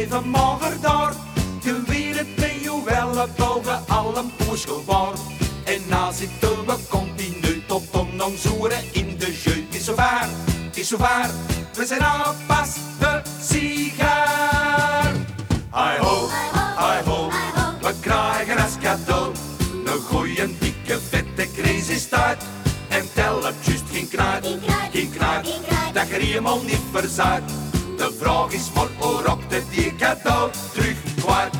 even mager daar. Je weet het met jou wel, boven al een poeskel waar. En na zitten we continu tot ondanks zoeren in de jeu. Het is zover, het is zover, we zijn al pas de sigaar. Hi ho, hi ho, we krijgen als cadeau een goeie, dikke, vette crazy start. En tel het juist geen knaak, geen knaak, dat je helemaal niet verzaakt. De vraag is maar hoe rokt het die cadeau terug kwijt.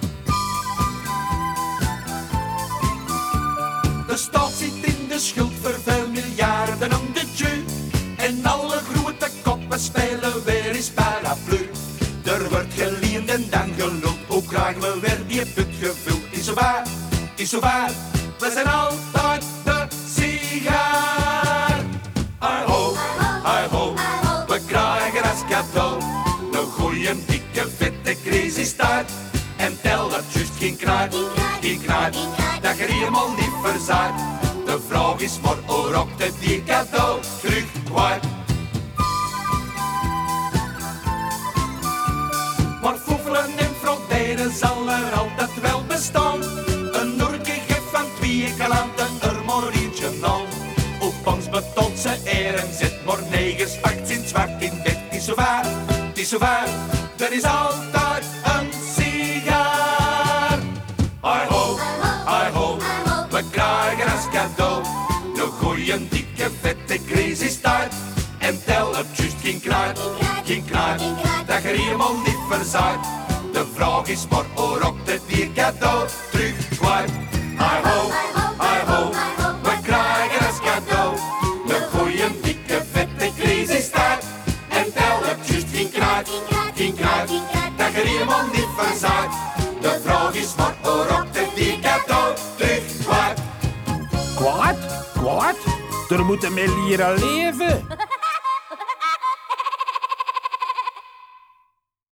De staat zit in de schuld voor veel miljarden om de jeu. En alle grote koppen spelen weer eens paraplu. Er wordt geleend en dan geluld, hoe krijgen we weer die put gevuld? Is zo waar, is zo waar, we zijn altijd de sigaar. Hi ho, hi ho, we krijgen als cadeau een goeie, dikke, vette crazy start. En tel dat juist geen knaak, geen knaak, dat je helemaal niet verzaakt. De vraag is maar hoe rokt het die cadeau terug kwijt. Maar foefelen en frauderen zal er altijd wel bestaan. Een orkige van 2 kalanten, er maar eentje aan. Op ons betont ze eer en zet maar 9 spakt in zwart in bed. Het is zo waar, het is zo waar, er is altijd een sigaar. Hi ho, hi ho, we krijgen als cadeau een goeie, dikke, vette crazy start. En tel het juist geen knaak, geen knaak, dat je helemaal niet verzaakt. De vraag is maar hoe rokt het die cadeau terug kwijt. Hi ho, hi ho, we krijgen als cadeau een goeie, dikke, vette crazy start. En tel het juist geen knaak, geen knaak, dat je helemaal niet verzaakt. De vraag is maar hoe rokt het die cadeau terug kwijt. Kwaad? Kwaad? Er moeten mee leren leven.